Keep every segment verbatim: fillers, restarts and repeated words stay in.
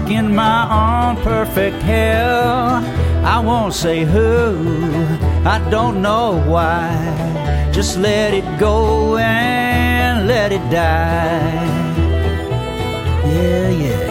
dark in my own perfect hell. I won't say who, I don't know why. Just let it go and let it die. Yeah, yeah.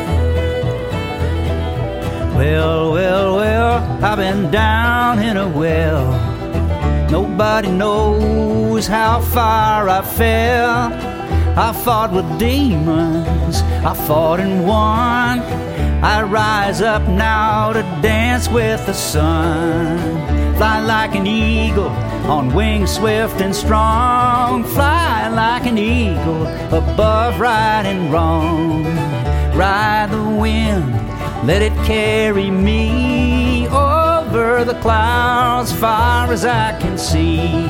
Well, well, well, I've been down in a well. Nobody knows how far I fell. I fought with demons, I fought and won. I rise up now to dance with the sun. Fly like an eagle on wings swift and strong. Fly like an eagle above right and wrong. Ride the wind, let it carry me over the clouds far as I can see.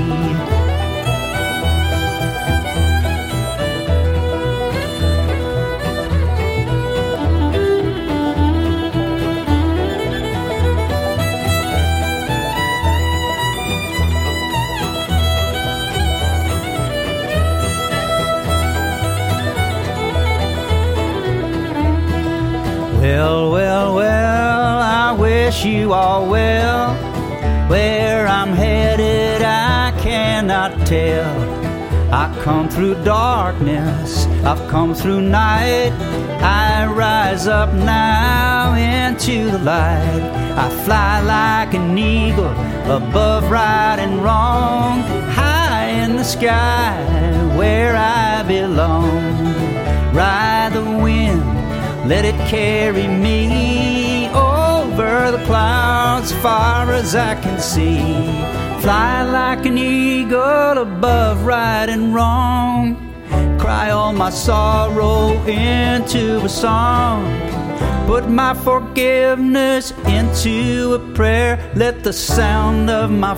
Well, well, well, I wish you all well. Where I'm headed I cannot tell. I come through darkness, I've come through night. I rise up now into the light. I fly like an eagle above right and wrong. High in the sky where I belong. Ride the wind, let it carry me over the clouds far as I can see. Fly like an eagle above right and wrong. Cry all my sorrow into a song. Put my forgiveness into a prayer. Let the sound of my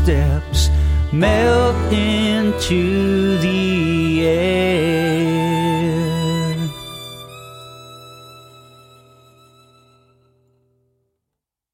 footsteps melt into the air.